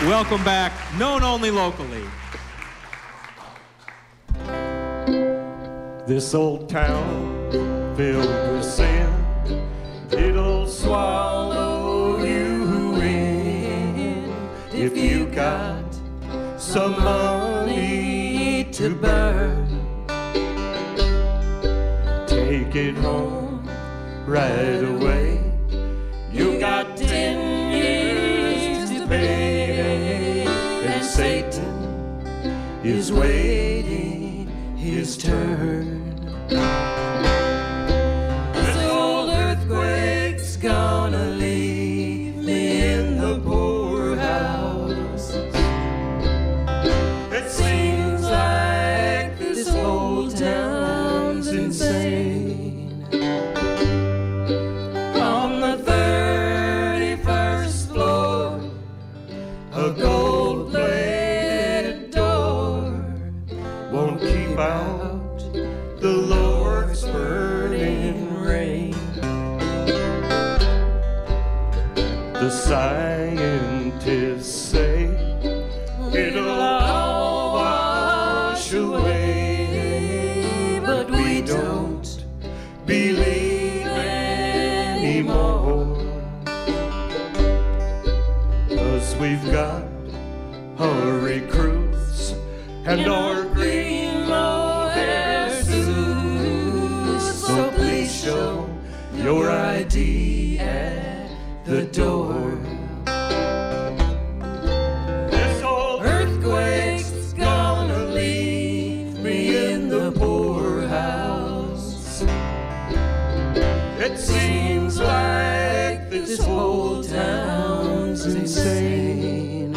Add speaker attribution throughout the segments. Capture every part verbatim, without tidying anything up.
Speaker 1: Welcome back, known only locally.
Speaker 2: This old town filled with sin, it'll swallow you in. If you got some money to burn, take it home right away. You got ten years to pay, and Satan is waiting his turn. This old earthquake's gonna leave me in the poorhouse. It seems like this whole town's insane. On the thirty-first floor, a gold-plated door won't keep out the Lord's burning rain. The scientists say it'll all wash away, but we don't believe anymore, 'cause we've got our recruits and our green mohair suits. So please show your I D at the door. This old earthquake's gonna leave me in the poorhouse. It seems like this whole town's insane.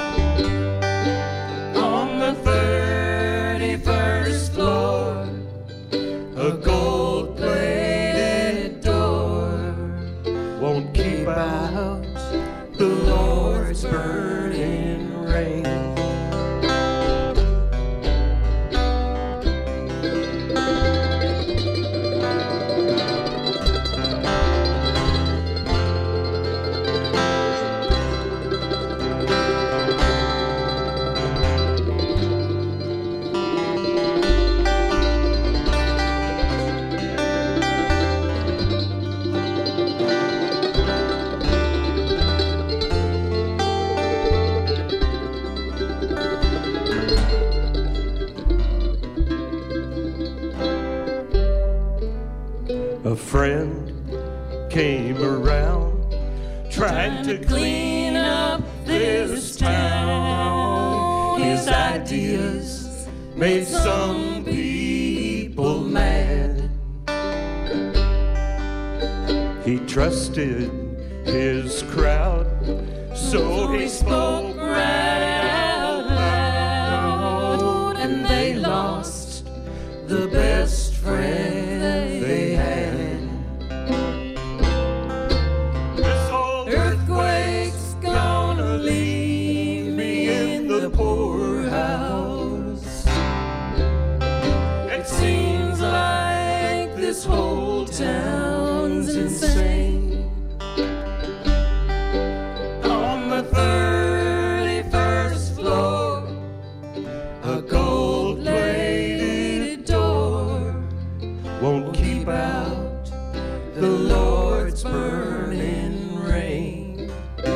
Speaker 2: On the thirty-first floor, a gold-plated door won't keep out the Lord's burning rain. A friend came around trying to clean up this town. His ideas made some people mad. He trusted his crowd, so he spoke right out loud, and they lost the best friend they had. This old earthquake's gonna leave me in the poorhouse. It seems like this whole town's insane. On the thirty-first floor, a gold-plated door won't keep out the Lord's burning rain.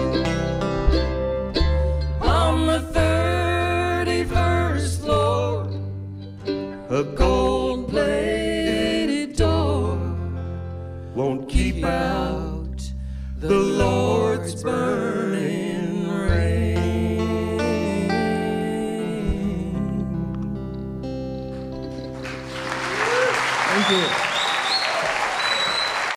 Speaker 2: On the thirty-first floor, a gold-plated door won't keep out the Lord's burning rain.
Speaker 1: Thank you.